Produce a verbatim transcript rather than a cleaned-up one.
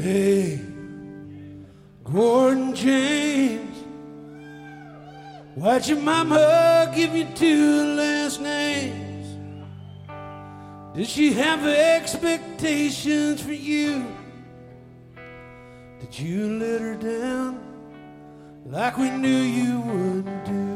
Hey, Gordon James, why'd your mama give you two last names? Did she have expectations for you? Did you let her down like we knew you would do?